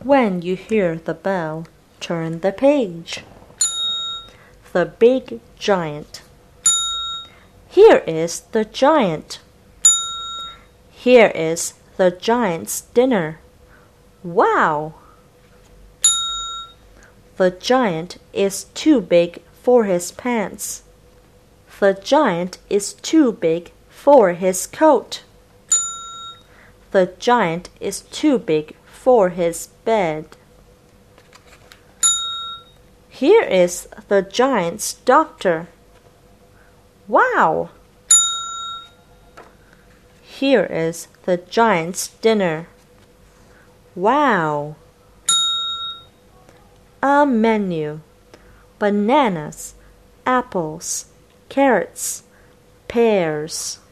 When you hear the bell, turn the page. The big giant. Here is the giant. Here is the giant's dinner. Wow! The giant is too big for his pants. The giant is too big for his coat. The giant is too big for his bed. Here is the giant's doctor. Wow! Here is the giant's dinner. Wow! A menu. Bananas, apples, carrots, pears.